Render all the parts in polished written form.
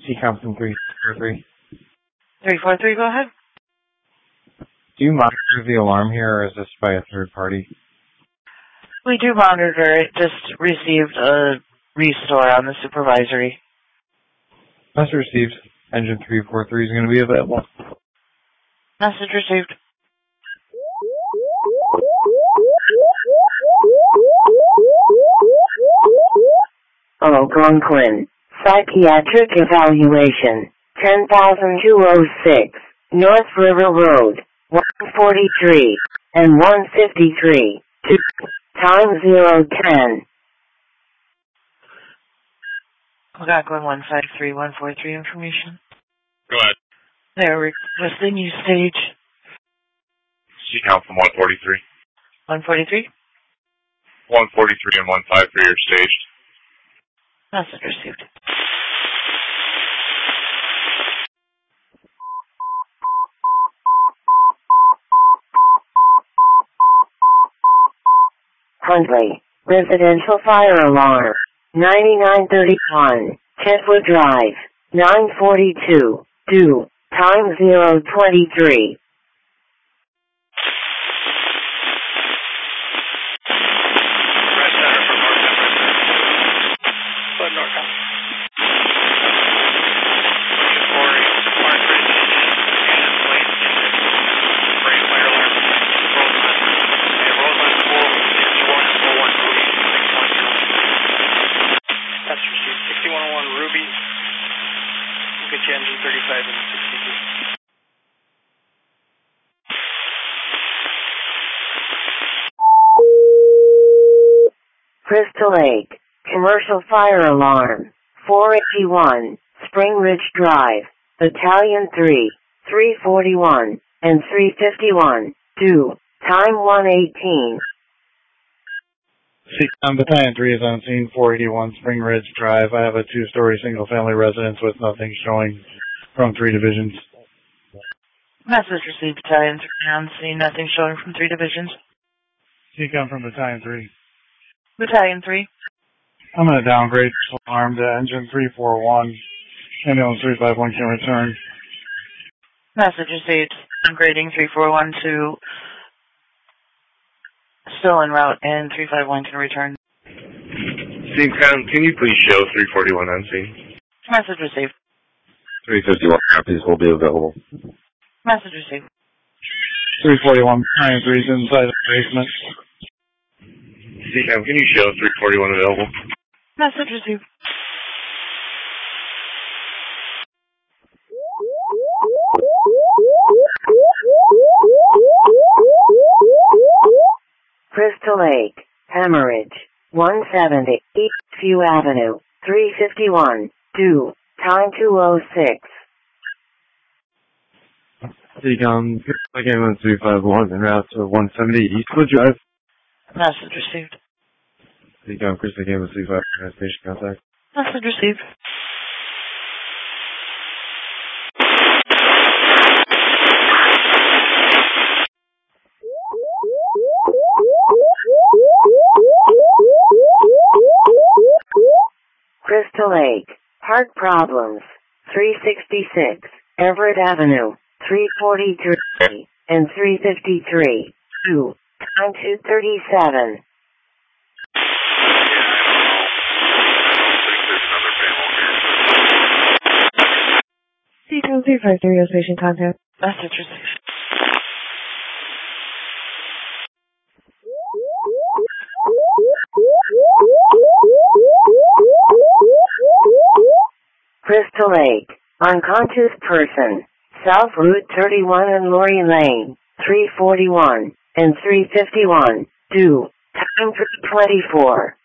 CCOM from 343. 343, go ahead. Do you monitor the alarm here, or is this by a third party? We do monitor it. Just received a restore on the supervisory. Message received. Engine 343 is going to be available. Message received. Algonquin. Psychiatric evaluation. 10,206. North River Road. 143 and 153. Time 010. Algonquin 153-143 information. Go ahead. They're requesting you stage. CCOM from 143. 143? 143 and 153 are staged. Message received. Huntley. Residential fire alarm. 9931. Kentwood Drive. 942. Due. Time 023. Engine 35 and 62. Crystal Lake. Commercial fire alarm. 481. Spring Ridge Drive. Battalion 3. 341 and 351. Due. Time 118. CCOM Battalion 3 is on scene, 481 Spring Ridge Drive. I have a two-story single-family residence with nothing showing from 3 divisions. Message received, Battalion 3 on scene, nothing showing from 3 divisions. CCOM from Battalion 3. Battalion 3. I'm going to downgrade this alarm to engine 341. Ambulance 351 can return. Message received. Downgrading 341 to still en route, and 351 can return. CCOM, can you please show 341 on scene? Message received. 351 copies will be available. Message received. 341 Battalion 3 is inside the basement. CCOM, can you show 341 available? Message received. Crystal Lake. Hemorrhage. 170. Eastview Avenue. 351. Due. Time 206. CCOM, Ambulance 351 en route to 170 Eastwood Drive. Message received. CCOM, Ambulance 351 station contact. Message received. Crystal Lake. Heart problems. 366. Everett Avenue. 343 and 353. Due. Time 237. CCOM 353 station contact. Message received. Crystal Lake. Unconscious person. South Route 31 and Lori Lane. 341 and 351. Due. Time 324.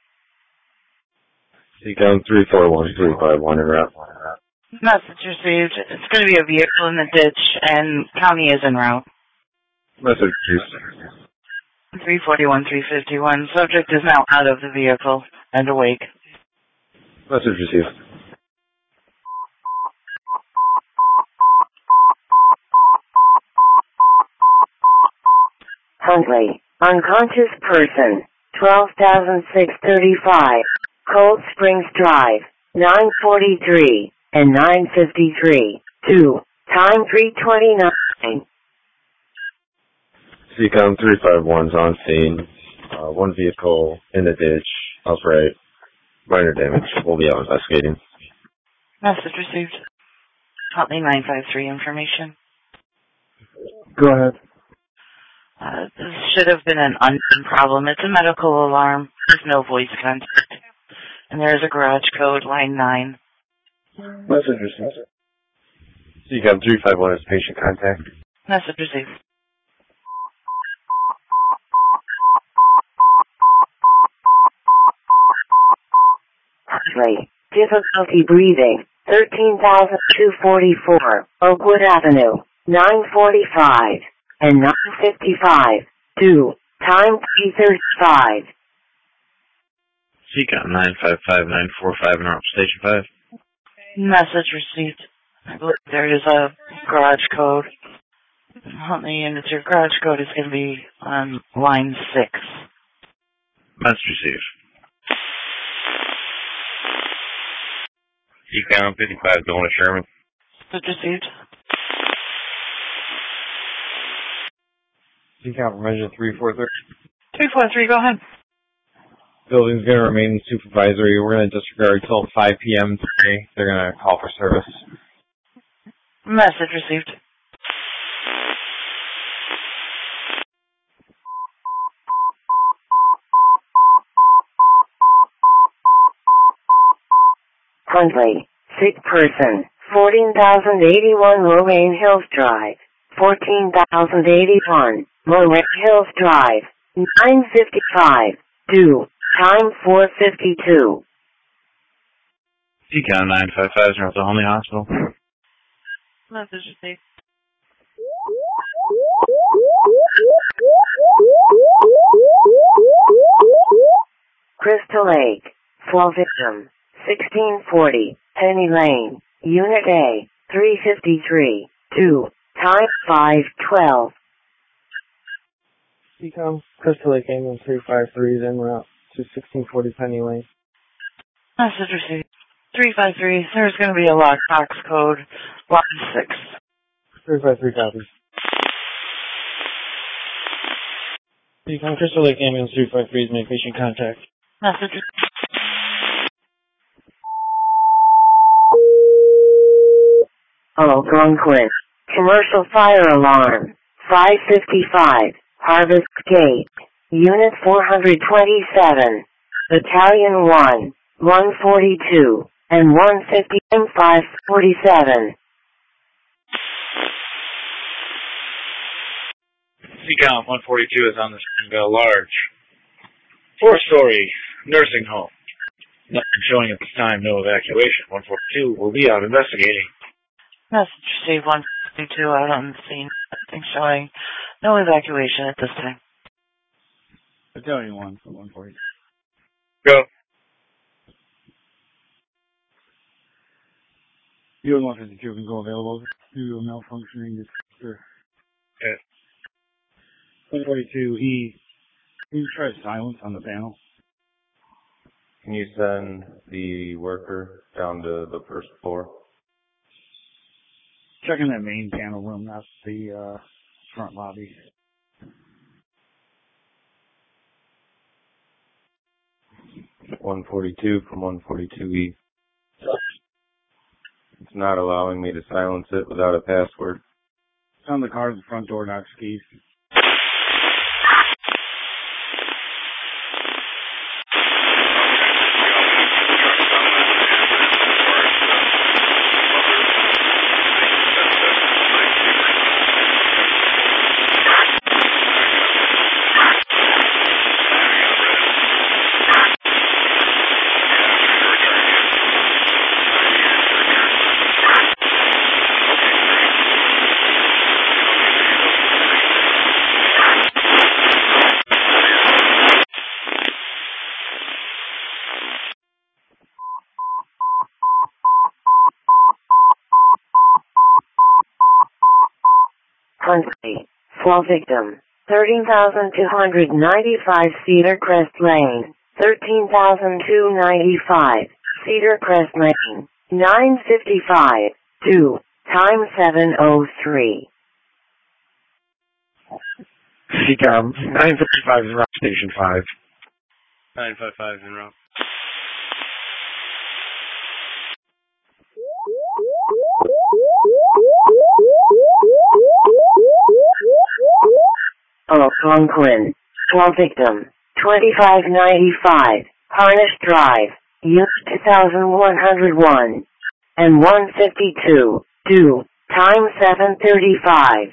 CCOM 341 351 en route. Message received. It's going to be a vehicle in the ditch, and county is en route. Message received. 341, 351. Subject is now out of the vehicle and awake. Message received. Huntley. Unconscious person. 12,635. Cold Springs Drive. 943. and 9:53. 2. Time 3:29. CCOM 351's on scene. One vehicle in the ditch, upright. Minor damage. We'll be out investigating. Message received. Huntley 953 information. Go ahead. This should have been an unknown problem. It's a medical alarm. There's no voice contact. And there is a garage code, line 9. Message received. CCOM 351 is patient contact. Message received. Huntley. Difficulty breathing. 13,244. Oakwood Avenue. 9:45 and 9:55. 2. Time 3:35. CCOM 955-945 North Station 5. Message received. I believe there is a garage code. Huntley, and your garage code is going to be on line 6. Message received. CCOM 55 going to Sherman. Message received. CCOM Register 343. 343, go ahead. Building's going to remain supervisory. We're going to disregard till 5 p.m. today. They're going to call for service. Message received. Huntley. Sick person. 14,081 Moraine Hills Drive. 14,081 Moraine Hills Drive. 9:55. 2. Time 4:52. CCOM 955 North Olney Hospital. Message received. Crystal Lake. Fall victim. 1640 Penny Lane. Unit A. 3:53. 2. Time 5:12. CCOM Crystal Lake Ambulance 353 is en route to 1640 Penny Lane. Message received. 353, there's going to be a lockbox code, line 6. 353 copies. CCOM Crystal Lake Ambulance 353 is made patient contact. Message received. Algonquin. Commercial fire alarm. 5:55. Harvest Gate. Unit 427. Battalion 1. 142. And 150 and 547. CCOM 142 is on the scene of a large 4-story nursing home. Nothing showing at this time, no evacuation. 142 will be out investigating. Message received. 152 out on the scene. Nothing showing. No evacuation at this time. Battalion 1 from 142. Go. You 152 can go available due to a malfunctioning detector. Okay. 142E. Can you try silence on the panel? Can you send the worker down to the first floor? Check in that main panel room, that's the front lobby. .142 from 142E. It's not allowing me to silence it without a password. It's on the card at the front door, not skis. Huntley. Fall victim. 13,295 Cedar Crest Lane. 13,295 Cedar Crest Lane. 955, 2, time 703. CCOM 955 is route station 5. 955 is en route. Algonquin. 12 victim. 2595. Harness Drive. Unit 2101. And 152. 2. Time 735.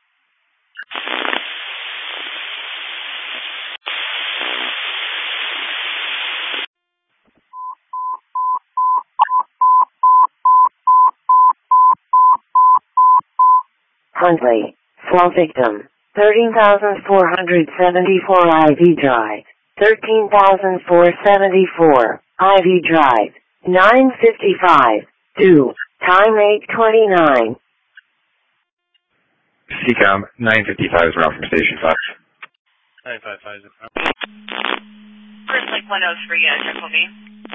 Huntley. 12 victim. 13,474 IV Drive. 13,474 IV Drive. 955. 2. Time 829. CCOM 955 is route from station 5. 955 is en route. First Lake 103, Triple B.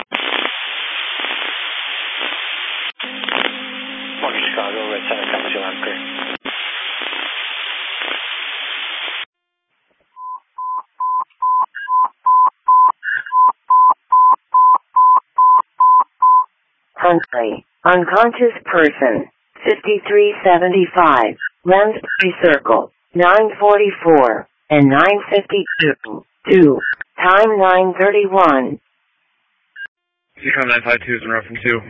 Morgan Chicago, Red Center, coming to Anchor. Huntley. Unconscious person. 5375. Lansbury Circle. 944. And 952. 2. Time 931. CCOM 952 is en route from 2.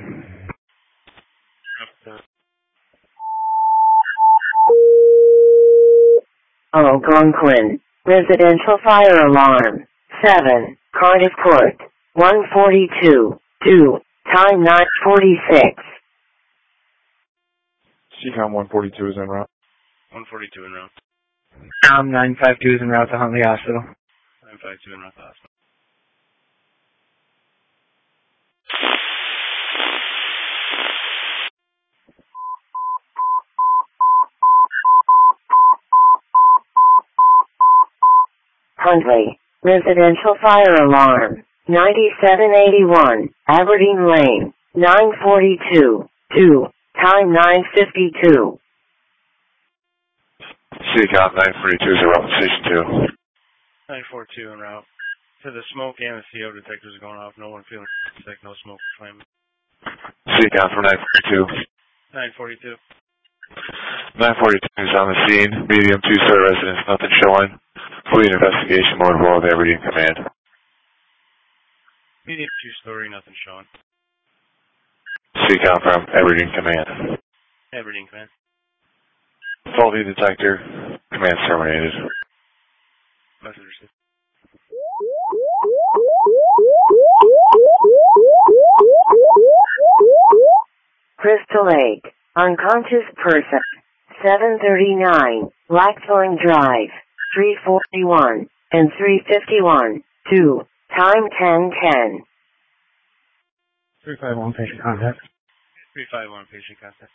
Algonquin. Residential fire alarm. 7. Cardiff Court. 142. 2. Time 946. CCOM 142 is en route. 142 en route. 952 is en route to Huntley Hospital. 952 en route to hospital. Huntley. Residential fire alarm. 9781. Aberdeen Lane. 942. 2. Time 952. CCOM 942 is en route from station 2. 942 en route. To the smoke and the CO detectors are going off. No one feeling sick. No smoke flame. CCOM from 942. 942. 942 is on the scene. Medium 2-story residence. Nothing showing. Fully in investigation mode. Roll of Aberdeen Command. Medium 2-story. Nothing showing. CCOM from Aberdeen Command. Aberdeen Command. Faulty detector. Command terminated. Message received. Crystal Lake. Unconscious person. 739. Blackthorn Drive. 341. And 351. 2. Time 1010. 351 patient contact. 351 patient contact.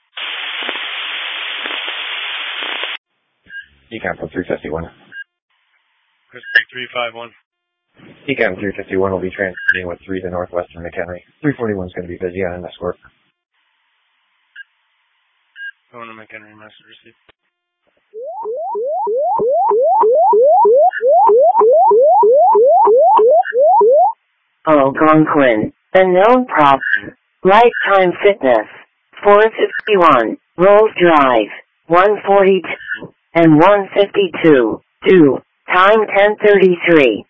CCOM from 351. Crystal 351. CCOM 351 will be transmitting with 3 to Northwestern McHenry. 341 is going to be busy on an escort. Going to McHenry, message received. Algonquin. Unknown problem. Lifetime Fitness. 451. Rolls Drive. 142. And 152. 2. Time 1033.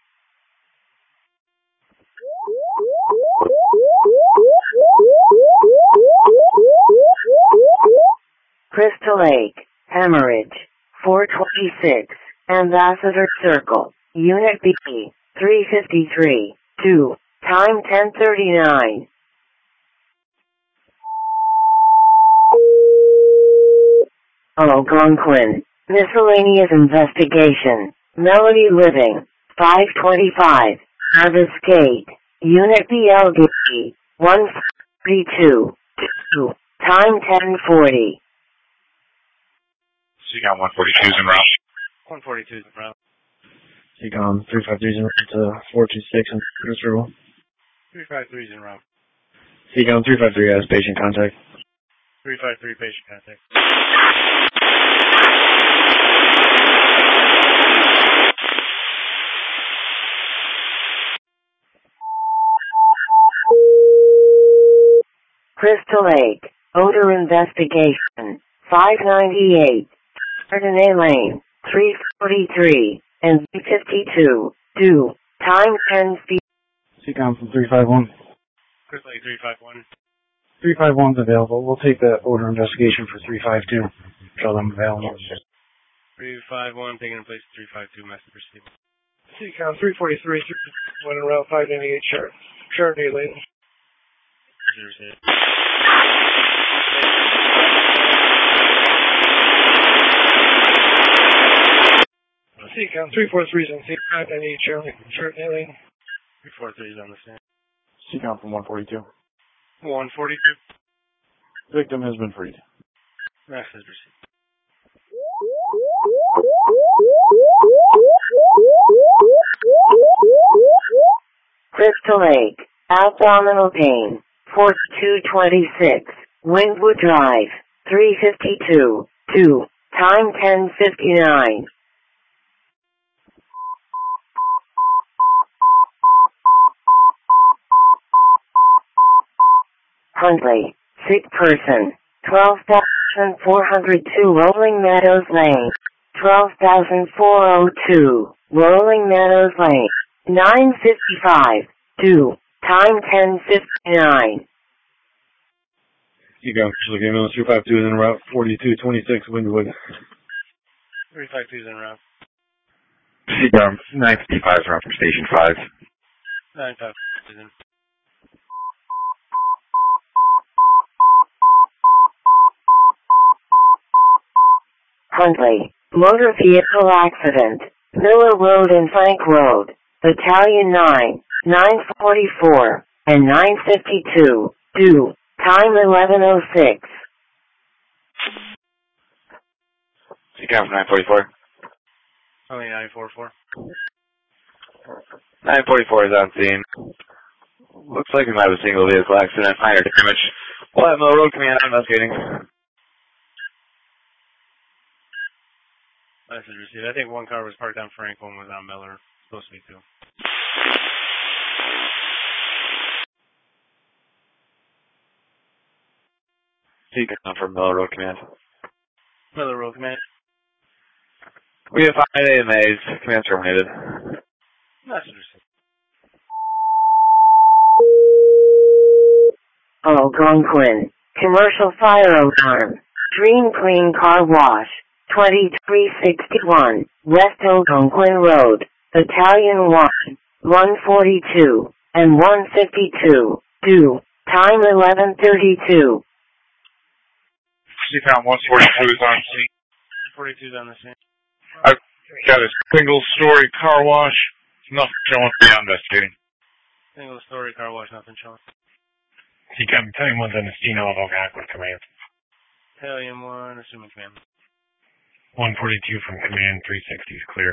Crystal Lake. Hemorrhage. 426. Ambassador Circle. Unit B. 353. 2. Time 1039. Algonquin. Miscellaneous investigation. Melody Living. 525. Harvest Gate. Unit BLD. 142. 2. Time 1040. CCOM 142 is en route. 142 is en route. CCOM 353 is en route to 426 and Circle. 353 is en route. Seacom 353 has patient contact. 353 patient contact. Crystal Lake, odor investigation, 598, Chardonnay Lane, 343, and 352, due, time 10 feet. Seacom from 351. Crystal Lake 351. 351's available. We'll take the odor investigation for 352. Show them available. 351, taking in place 352, message received. Seacom 343, 1 en route 598, Chardonnay Lane. Message received. Seacom 343 is on scene 598, Chardonnay Lane. 343 is on the scene. Seacom from 142. 142. Victim has been freed. Message received. Crystal Lake, abdominal pain, 4226, Windwood Drive, 352, 2, time 10:59. Huntley, sick person, 12,402 Rolling Meadows Lane, 12,402 Rolling Meadows Lane, 9:55, 2, time 10:59. Seacom, looking at 352 is en route 4226 Windwood. 352 is en route. Seacom 955 is around from Station 5. 955 is in. Huntley, motor vehicle accident, Miller Road and Frank Road, Battalion 9, 944, and 952, due, time 11:06. Seacom 944. Only 944. 944 is on scene. Looks like we might have a single vehicle accident, minor damage. We'll have Mill Road Command investigating. Message received. I think one car was parked on Frank, one was on Miller. Supposed to be two. Seacom from Miller Road Command. Miller Road Command. We have 5 AMAs. Command terminated. Message received. Algonquin, commercial fire alarm, Dream Clean Car Wash, 2361, West Algonquin Road, Battalion 1, 142, and 152, due, time 11:32. Seacom 142 is on scene. 142 is on the scene. I've got a single-story car wash. Nothing showing to be investigating. Single story car wash, nothing showing. Seacom, Battalion 1's on the scene, all Algonquin Command. Battalion 1, assuming command. 142 from Command, 360 is clear.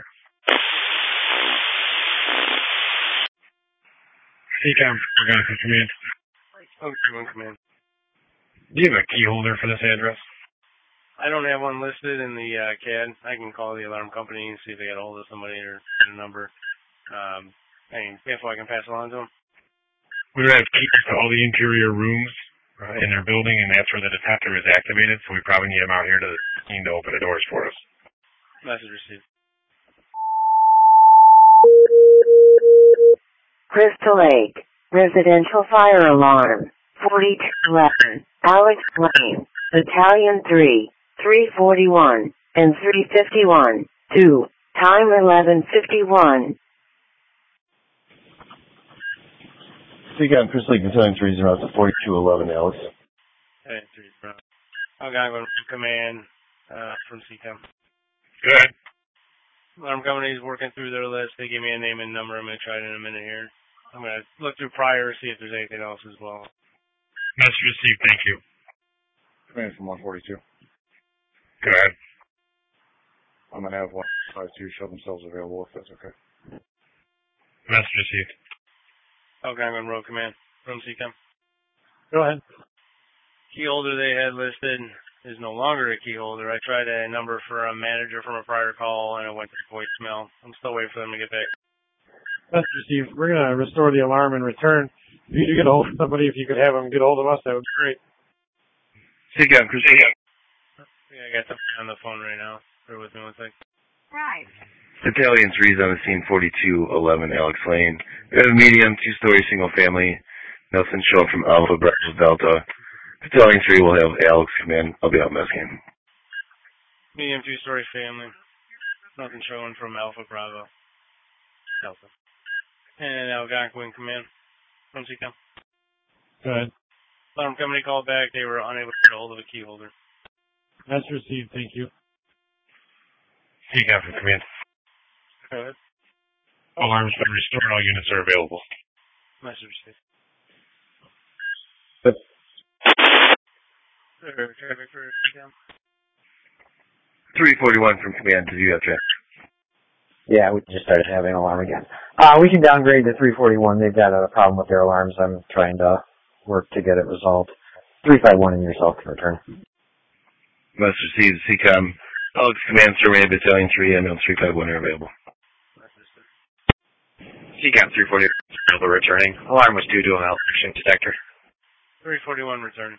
Seacom, Algonquin Command. Okay, 1 command. Do you have a key holder for this address? I don't have one listed in the CAD. I can call the alarm company and see if they got a hold of somebody or get a number. Info I can pass along to them. We would have keys to all the interior rooms in their building, and that's where the detector is activated, so we probably need them out here to open the doors for us. Message received. Crystal Lake, residential fire alarm, 4211, Alex Lane, Battalion 3, 341, and 351, due, time 11:51. Seacom, Crystal Lake, Battalion 3 is en route to 4211, Alex. Hey, 3 bro. Algonquin Command from CCAM. Good. Alarm company's working through their list. They gave me a name and number. I'm going to try it in a minute here. I'm going to look through prior, see if there's anything else as well. Message received, thank you. Command from 142. Go ahead. I'm going to have 152 show themselves available if that's okay. Message received. Algonquin Road Command from CCAM. Go ahead. Key holder they had listed is no longer a key holder. I tried a number for a manager from a prior call, and it went to voicemail. I'm still waiting for them to get back. That's received. We're going to restore the alarm and return. If you get a hold of somebody, if you could have them get a hold of us, that would be great. CCOM, Christina. Yeah, I got something on the phone right now. Bear with me one sec. Right. Battalion 3 is on the scene, 4211 Alex Lane. We have a medium, two-story, single-family. Nothing showing from Alpha, Bravo, Delta. Battalion 3 will have Alex come in. I'll be out mess game. Medium, two-story family. Nothing showing from Alpha, Bravo, Delta. And Algonquin command from CCOM. Go ahead. Alarm company called back. They were unable to get a hold of a key holder. That's received. Thank you. CCOM from command. Go ahead. Alarm's been restored. All units are available. Message received. But Traffic for CCOM. 341 from command. Did you have traffic? yeah, we just started having an alarm again. We can downgrade to 341. They've got a problem with their alarms. I'm trying to work to get it resolved. 351 and yourself can return. Must receive CCOM. Alex command, survey Battalion 3, ambulance 351 are available. CCOM 340 returning. Alarm was due to a malfunction detector. 341 returning.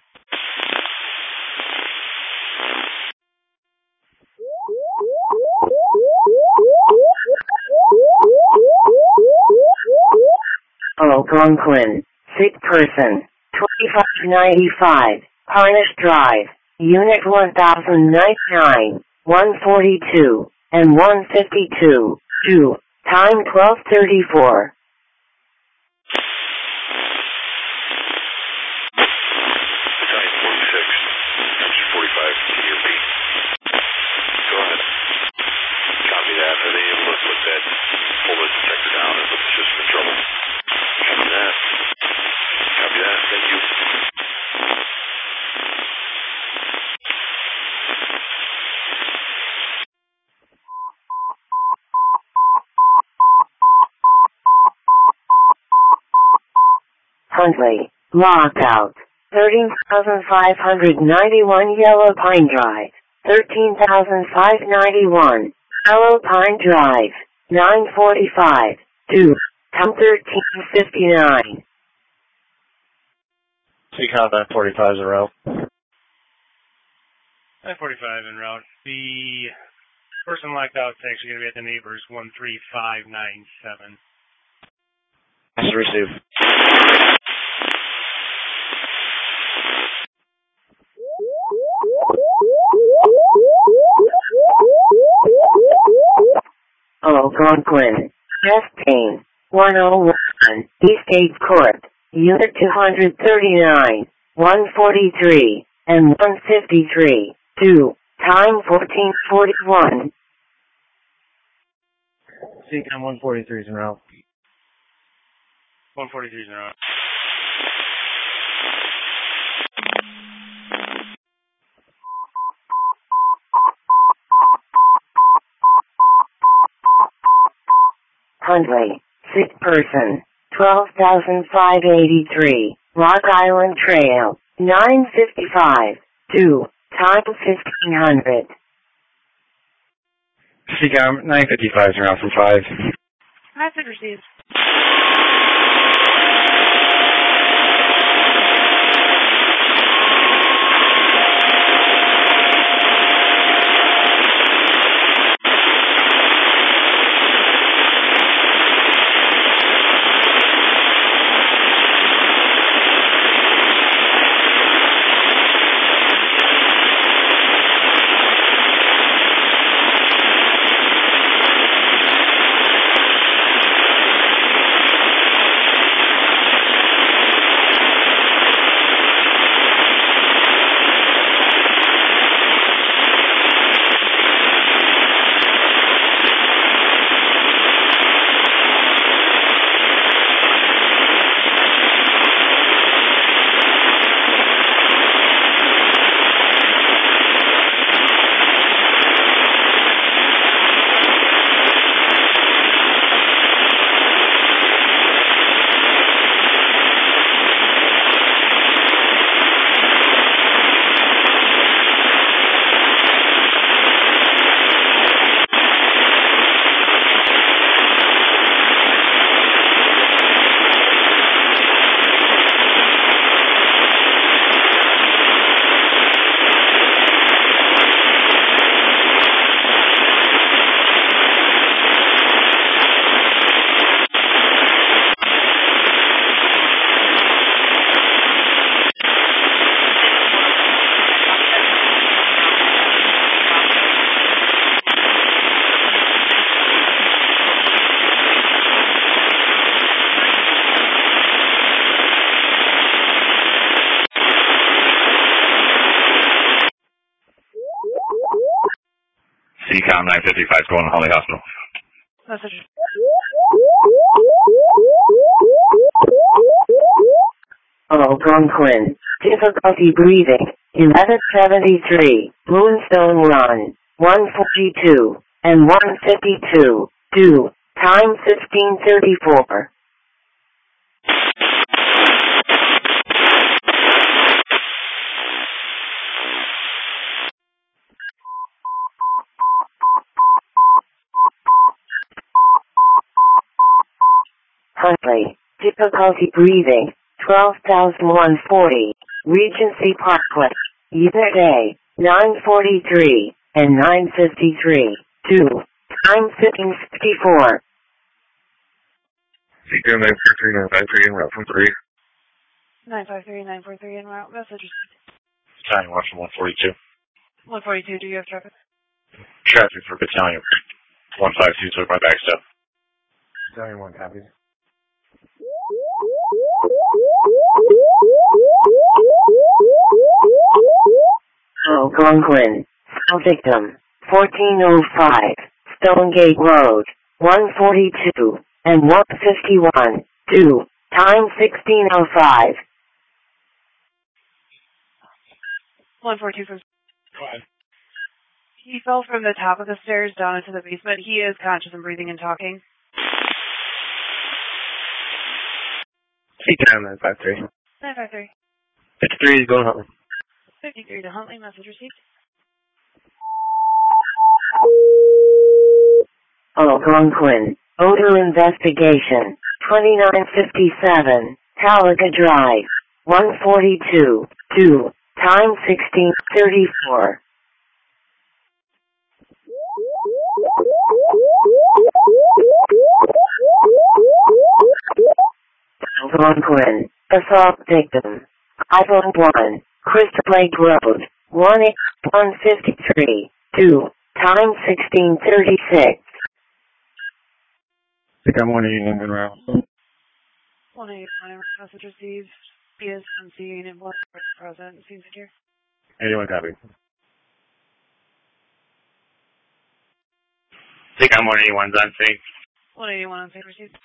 Algonquin, sick person, 2595, Harnish Drive, Unit 1099, 142, and 152, 2, time 12:34. Huntley, lockout, 13,591 Yellow Pine Drive, 13,591, Yellow Pine Drive, 945, 2, time 13:59. CCOM 945 is a route. 945 en route. The person locked out is actually going to be at the neighbors, 13597. That's received. Algonquin, Chastain, 101, Eastgate Court, Unit 239, 143, and 153, 2, time 14:41. CCOM 143 is en route. 143 is en route. Huntley, sick person, 12,583, Rock Island Trail, 955, 2, time 1500. CCOM 955 is en route from 5. Message received. CCOM 955 going to Huntley Hospital. Message. Algonquin. Difficulty breathing. 1173. Moonstone Run. 142 and 152. Due. Time 1534. Huntley. Difficulty breathing. 12,140. Regency Parkway. Unit A. 943 and 953. Due. Time 1554. CCOM 943, 953 en route from 3. 953, 943 en route. Message. Battalion 1 from 142. 142, do you have traffic? Traffic for Battalion 152 took my back step. Battalion 1 copies. Algonquin. Victim. 1405. Stonegate Road. 142 and 151. Due. Time 1605. 142 from... Go ahead. He fell from the top of the stairs down into the basement. He is conscious and breathing and talking. CCOM 953. 953. 53 is going Huntley. 53 to Huntley. Message received. Algonquin. Odor investigation. 2957. Calica Drive. 142. Due. Time 1634. Algonquin. Assault victim. Island 1. Crystal Lake Road. 153. Due. Time 1636. CCOM 181 en route. 181 message received. He is on scene and one present. Scene secure. 81 copy. CCOM 181's on scene. 181 on scene received.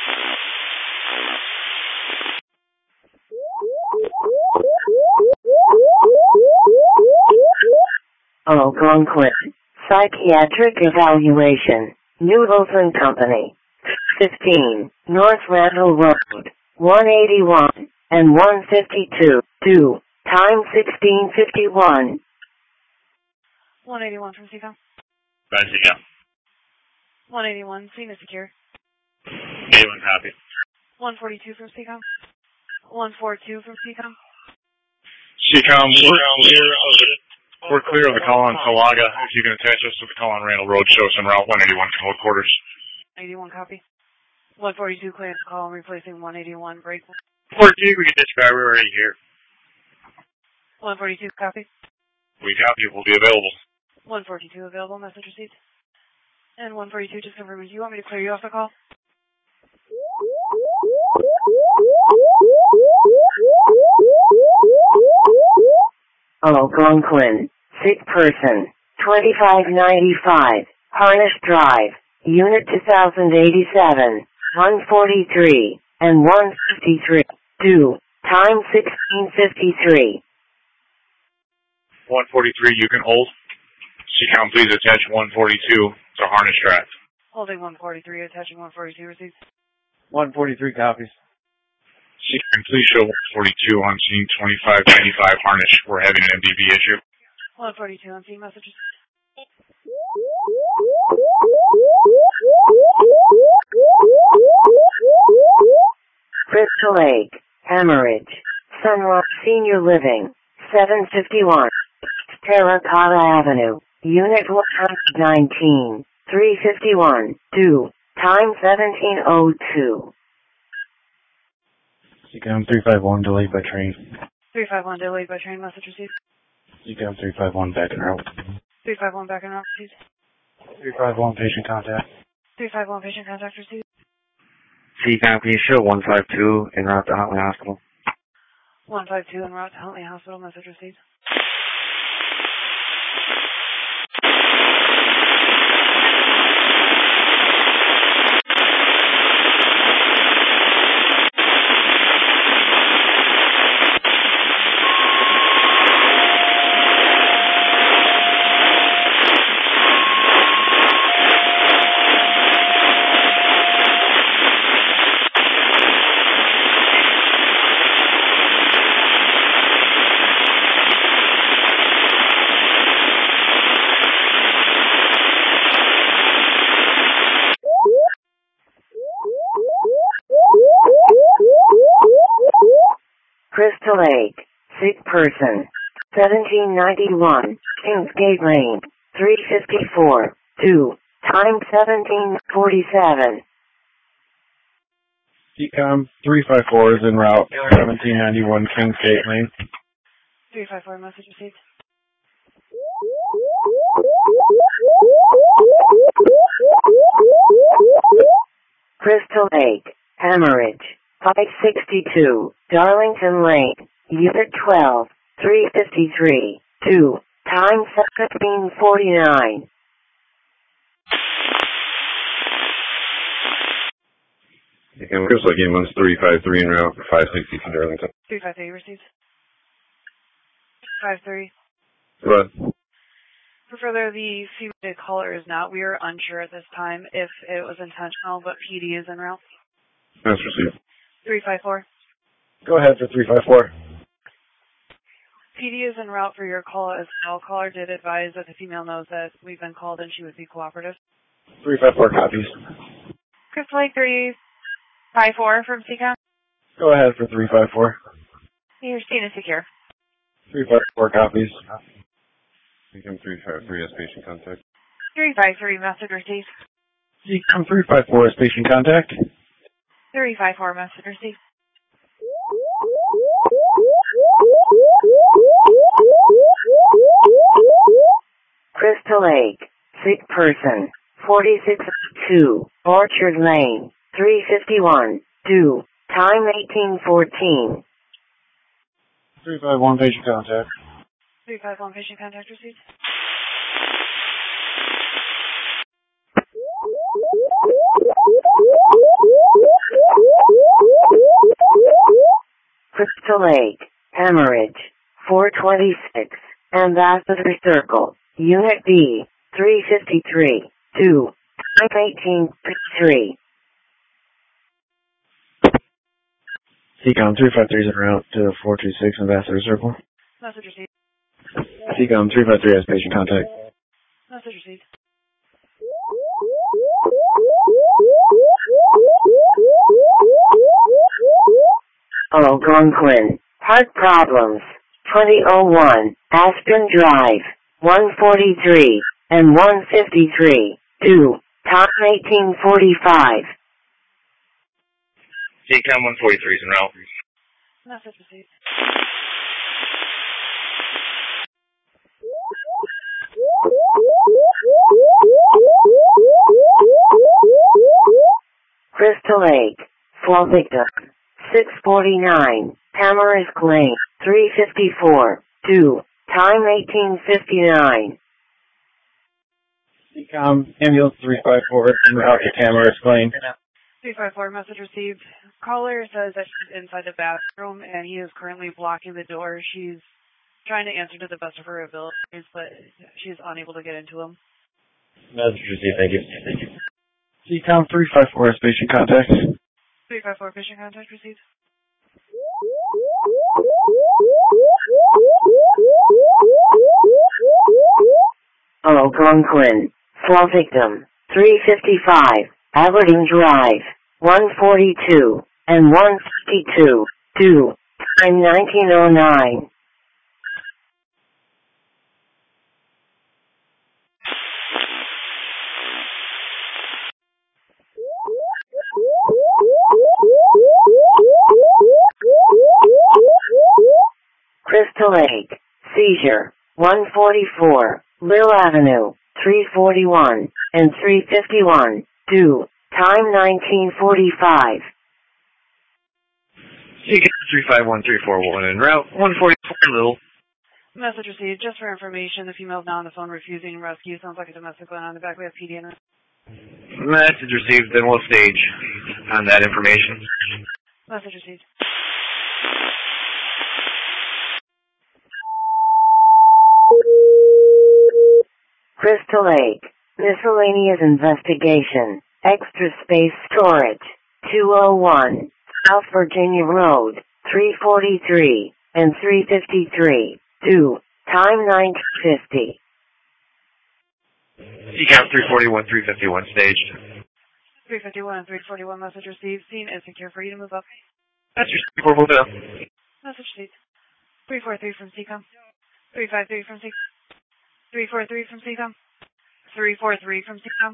Algonquin. Psychiatric evaluation. Noodles and Company. 15. North Randall Road. 181 and 152. Due. Time 1651. 181 from CCOM. Right, CCOM. 181. Scene is secure. 81 copy. 142 from CCOM. 142 from CCOM. CCOM, we're clear of the call on Calaga. If you can attach us to the call on Randall Road, show us en route 181 code quarters. 81 copy. 142 clear the call, replacing 181 break. 42, we get dispatch, we're already here. 142 copy. We copy, we'll be available. 142 available, message received. And 142 just confirming, do you want me to clear you off the call? Algonquin. Sick person. 2595. Harnish Drive. Unit 2087. 143 and 153. Due. Time 1653. 143, you can hold. CCOM, please attach 142 to Harnish Drive. Holding 143, attaching 142 received. 143 copies. CCOM, please show 142 on scene 2595 Harnish. We're having an MDB issue. 142 on scene, messages. Crystal Lake. Hemorrhage. Sunrock Senior Living. 751. Terracotta Avenue. Unit 119. 351. Due. Time 1702. CCOM 351 delayed by train. 351 delayed by train, message received. CCOM 351 back en route. 351 back en route received. 351 patient contact. 351 patient contact received. CCOM, can you show 152 en route to Huntley Hospital? 152 en route to Huntley Hospital, message received. Crystal Lake, sick person, 1791, Kingsgate Lane, 354, 2, time 1747. Decom 354 is en route, 1791 Kingsgate Lane. 354, message received. Crystal Lake, Hemorrhage, 562, Darlington Lane, Unit 12, 353, 2, time 1749. And Crystal Lake Ambulance 353 en route for 562 Darlington. 353 received. 53. Go ahead. For further, the female caller is not. We are unsure at this time if it was intentional, but PD is en route. That's received. 354. Go ahead for 354. PD is en route for your call as well. Caller did advise that the female knows that we've been called and she would be cooperative. 354 copies. Crystal Lake 354 from CCOM. Go ahead for 354. Your scene is secure. 354 copies. Decom 353 as patient contact. 353 message received. Decom 354 as patient contact. 354 message received. Crystal Lake, sick person, 46-2, Orchard Lane, 351, 2, time 1814. 351 patient contact. 351 patient contact received. Crystal Lake, Hemorrhage, 426, Ambassador Circle, Unit B, 353, 2, time 1853. CCOM 353 is en route to 426 Ambassador Circle. Message received. CCOM 353 has patient contact. Message received. Algonquin, heart problems, 2001, Aspen Drive, 143, and 153, 2, time 1845. CCOM 143 is en route. Message received. Crystal Lake, fall victim, 649, Tamarisk Lane, 354, 2, time 1859. CCOM ambulance 354 en route to Tamarisk Lane. 354 message received. Caller says that she's inside the bathroom and he is currently blocking the door. She's trying to answer to the best of her abilities, but she's unable to get into him. Message received, thank you. CCOM 354 has patient contact. 354 patient contact received. Algonquin, fall victim, 355, Aberdeen Drive, 142, and 152, 2, time 1909. Crystal Lake, seizure, 144, Lil Avenue, 341, and 351, 2, time 1945. CCOM 351-341 en route, 144 Lil. Message received. Just for information, the female's now on the phone refusing rescue. Sounds like a domestic one on the back. We have PD in her. Message received, then we'll stage on that information. Message received. Crystal Lake, miscellaneous investigation, extra space storage, 201, South Virginia Road, 343, and 353, 2, time 9:50. CCOM 341-351 staged. 351 and 341 message received. Scene is secure for you to move up. That's your 4 move it up. Message received. 343 from CCOM. 353 from CCOM. 343 from CCOM. 343 from CCOM.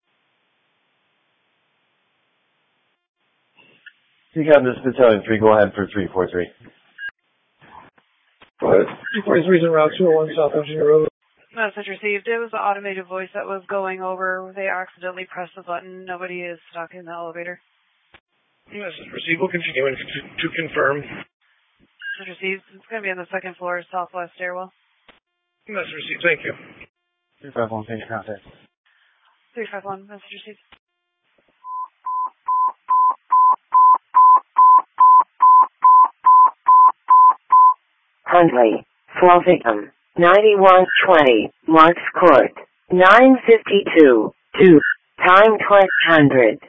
CCOM, this is Battalion 3. Go ahead for 343. Go ahead. 343 is en route 201 South Engineer Road. Message received. It was the automated voice that was going over. They accidentally pressed the button. Nobody is stuck in the elevator. Message received. We'll continue to confirm. Message received. It's going to be on the second floor, southwest stairwell. Message received. Thank you. 351, page contact. 351, message received. Huntley, Fluffington, 9120, Marks Court, 952, 2, time 1200.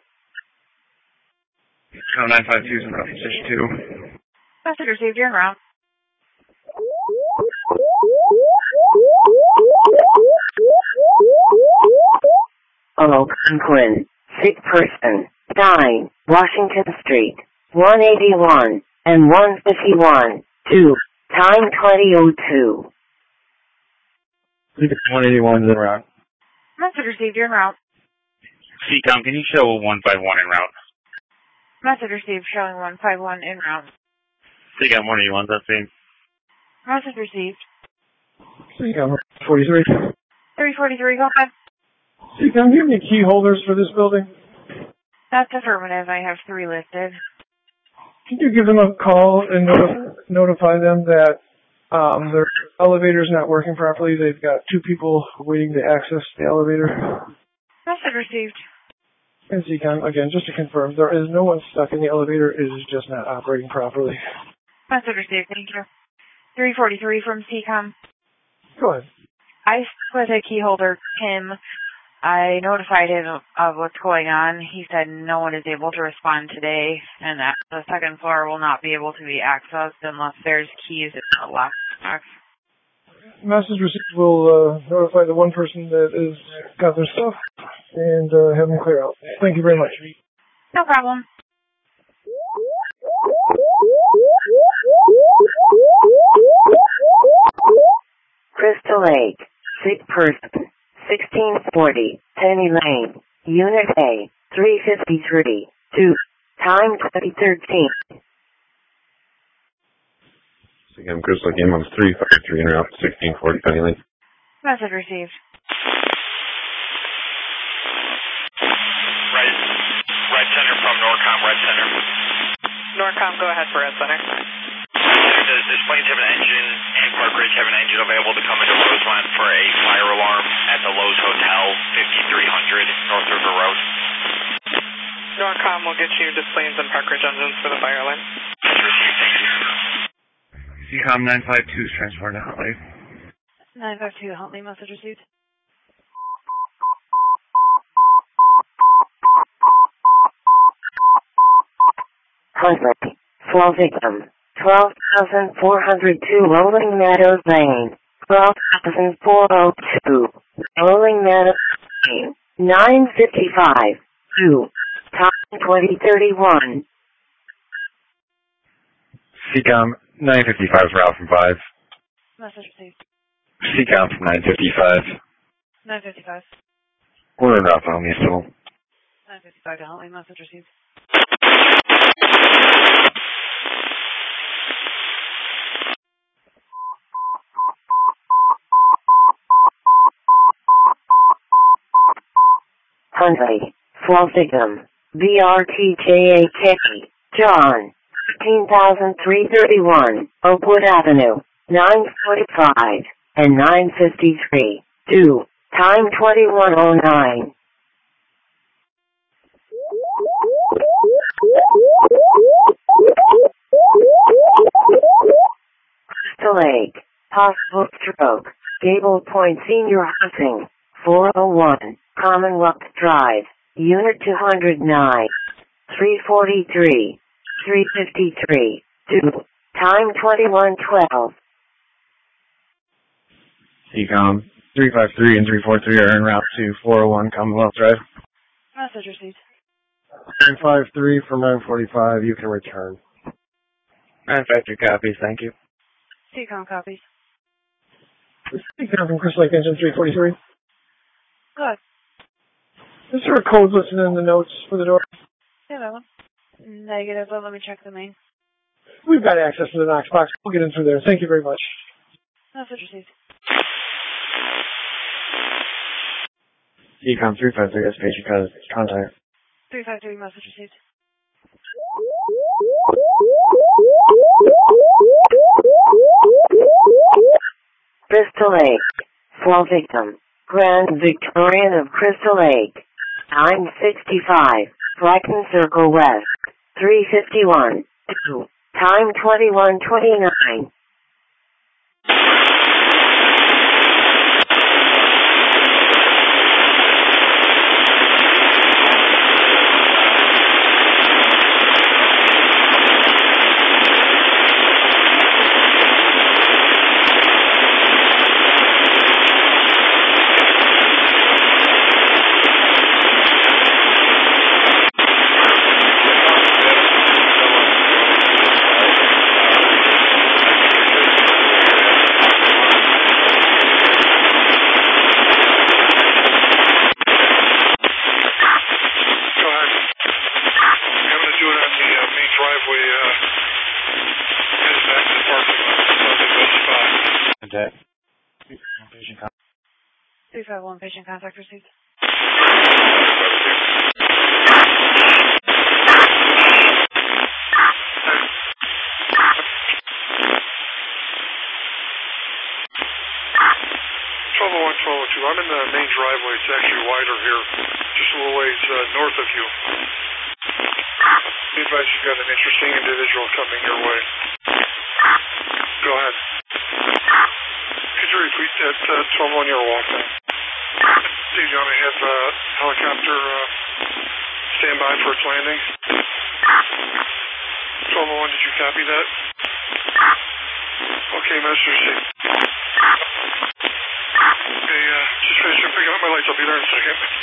Count 952 is in route position 2. Message received, you're en route. Quinn, sick person, 9, Washington Street, 181 and 151, 2, time 2002. 181 is en route. Message received, you're en route. CCOM, can you show 151 en route? Message received, showing 151 en route. CCOM 181, that's it. Message received. CCOM 43. 343, go ahead. CCOM, do you have any key holders for this building? That's affirmative. I have 3 listed. Can you give them a call and notify them that their elevator's not working properly? They've got 2 people waiting to access the elevator. Message received. And CCOM, again, just to confirm, there is no one stuck in the elevator. It is just not operating properly. Message received. Thank you. 343 from CCOM. Go ahead. I spoke with a key holder, Tim. I notified him of what's going on. He said no one is able to respond today, and that the second floor will not be able to be accessed unless there's keys in the lockbox. Message received. We'll notify the one person that is got their stuff and have them clear out. Thank you very much. No problem. Crystal Lake, sick person, 1640, Penny Lane, Unit A, 353, 2, time 2013. Again, Crystal Game on 353 en route 1640 Penny Lane. Message received. Red Center from Norcom, Red Center. Norcom, go ahead for Red Center. Does Plains have an engine and Park Ridge have an engine available to come into Roseland for a fire alarm at the Lowe's Hotel, 5300 North River Road? Norcom will get you Des Plaines and Park Ridge engines for the fire alarm. Received, thank you. CCOM 952 is transferred to Huntley. 952, Huntley, message received. Huntley, flow victim, 12,402 Rolling Meadows Lane, 12,402 Rolling Meadows Lane, 955, 2, time 2031. CCOM 955 is route from 5. Message received. CCOM from 955. 955. We're en route to Huntley still. 955 to Huntley, message received. Huntley, flow victim, BRTJAK, John, 15,331, Oakwood Avenue, 945 and 953, 2, time 2109. Crystal Lake, possible stroke, Gable Point Senior Housing, 401, Commonwealth Drive, Unit 209, 343, 353, 2, time 2112. CCOM 353 and 343 are en route to 401 Commonwealth Drive. Message received. 953 for 945, you can return. Manufacturer copies, thank you. CCOM copies. Speaking from Crystal Lake Engine 343. Good. Is there a code listed in the notes for the door? Yeah, that one. Negative, but let me check the main. We've got access to the Knox box. We'll get in through there. Thank you very much. Message received. CCOM 353, that's patient contact. 353, message received. Crystal Lake. Fall victim. Grand Victorian of Crystal Lake. Time 65. Blacken Circle West. 351. 2. Time 21:29. Contact. 351, patient contact received. I'm in the main driveway. It's actually wider here, just a little ways north of you. Be advised you've got an interesting individual coming your way. Go ahead. Could you repeat that 12-1-year walk then? Steve, you want me to have a helicopter stand by for its landing? 12-1, did you copy that? Okay, Master C. Okay, just finishing picking up my lights. I'll be there in a second.